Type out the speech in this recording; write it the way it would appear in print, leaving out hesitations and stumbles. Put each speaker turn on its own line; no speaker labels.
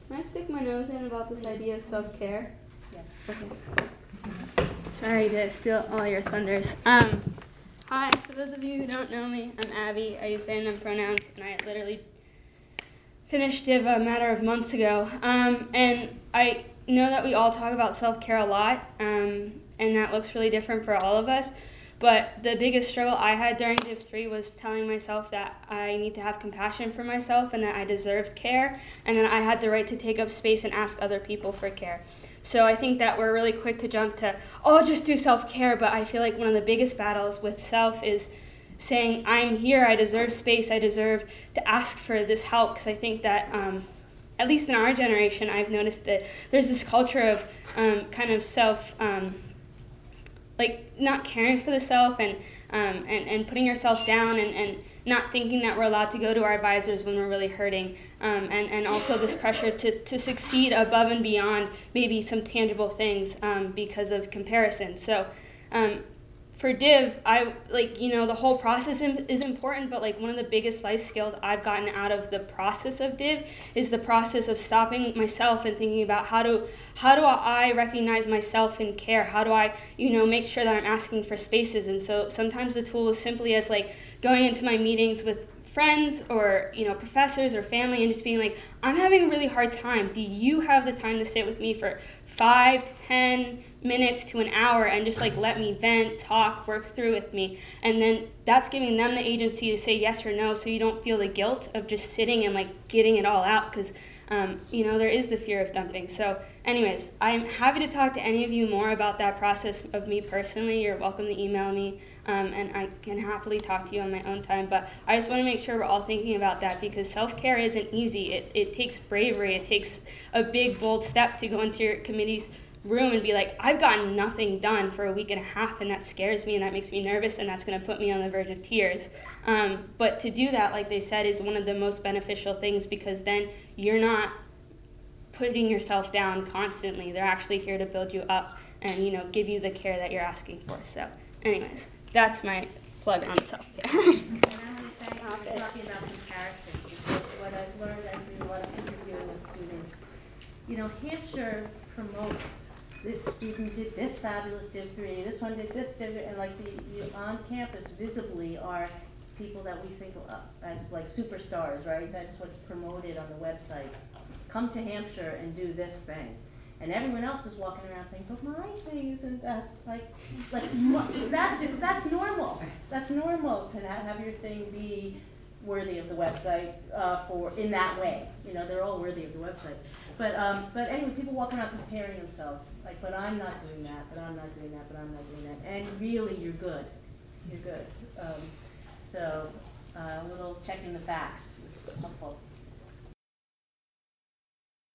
Can I stick my nose in about this idea of self-care?
Yes.
Okay. Sorry to steal all your thunders. Hi, for those of you who don't know me, I'm Abby. I use they and them pronouns, and I literally finished Div a matter of months ago. And I know that we all talk about self-care a lot, and that looks really different for all of us. But the biggest struggle I had during Div 3 was telling myself that I need to have compassion for myself and that I deserved care, and that I had the right to take up space and ask other people for care. So I think that we're really quick to jump to, oh, just do self-care, but I feel like one of the biggest battles with self is saying, I'm here, I deserve space, I deserve to ask for this help, because I think that, at least in our generation, I've noticed that there's this culture of kind of self, like not caring for the self and putting yourself down and not thinking that we're allowed to go to our advisors when we're really hurting, and also this pressure to succeed above and beyond maybe some tangible things because of comparison. So for Div, the whole process is important, but like one of the biggest life skills I've gotten out of the process of Div is the process of stopping myself and thinking about how do I recognize myself and care? How do I, make sure that I'm asking for spaces? And so sometimes the tool is simply as like going into my meetings with friends or professors or family and just being like, I'm having a really hard time. Do you have the time to sit with me for 5-10 minutes to an hour and just like let me vent, talk, work through with me? And then that's giving them the agency to say yes or no, so you don't feel the guilt of just sitting and like getting it all out, because there is the fear of dumping. So anyways, I'm happy to talk to any of you more about that process of me personally. You're welcome to email me, and I can happily talk to you on my own time. But I just want to make sure we're all thinking about that, because self-care isn't easy. It takes bravery. It takes a big, bold step to go into your committee's room and be like, I've gotten nothing done for a week and a half, and that scares me and that makes me nervous and that's going to put me on the verge of tears. But to do that, like they said, is one of the most beneficial things, because then you're not putting yourself down constantly. They're actually here to build you up and give you the care that you're asking for. So anyways, that's my plug on self-care.
And I'm saying, we're talking about comparison, because what I've learned, I do a lot of interviewing with students, Hampshire promotes this student did this fabulous Div 3, this one did this, and like the on campus visibly are people that we think of as like superstars, right? That's what's promoted on the website. Come to Hampshire and do this thing. And everyone else is walking around saying, but my thing isn't that, that's normal. That's normal to have your thing be worthy of the website in that way. They're all worthy of the website. But anyway, people walking around comparing themselves, like, but I'm not doing that, but I'm not doing that, but I'm not doing that. And really, you're good. You're good. So a little checking the facts is helpful.